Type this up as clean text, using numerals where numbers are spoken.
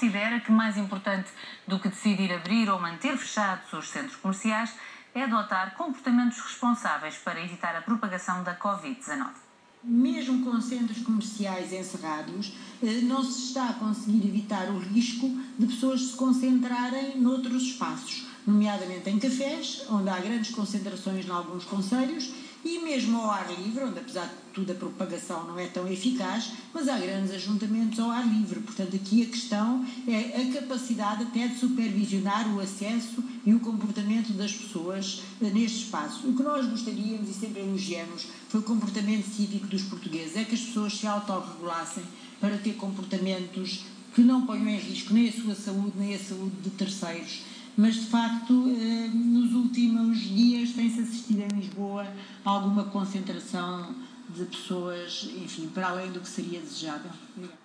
considera que mais importante do que decidir abrir ou manter fechados os centros comerciais é adotar comportamentos responsáveis para evitar a propagação da Covid-19. Mesmo com centros comerciais encerrados, não se está a conseguir evitar o risco de pessoas se concentrarem noutros espaços, nomeadamente em cafés, onde há grandes concentrações em alguns concelhos, e mesmo ao ar livre, onde apesar de tudo a propagação não é tão eficaz, mas há grandes ajuntamentos ao ar livre. Portanto, aqui a questão é a capacidade até de supervisionar o acesso e o comportamento das pessoas neste espaço. O que nós gostaríamos e sempre elogiamos foi o comportamento cívico dos portugueses, é que as pessoas se autorregulassem para ter comportamentos que não ponham em risco nem a sua saúde nem a saúde de terceiros. Mas, de facto, nos últimos dias tem-se assistido em Lisboa a alguma concentração de pessoas, enfim, para além do que seria desejável.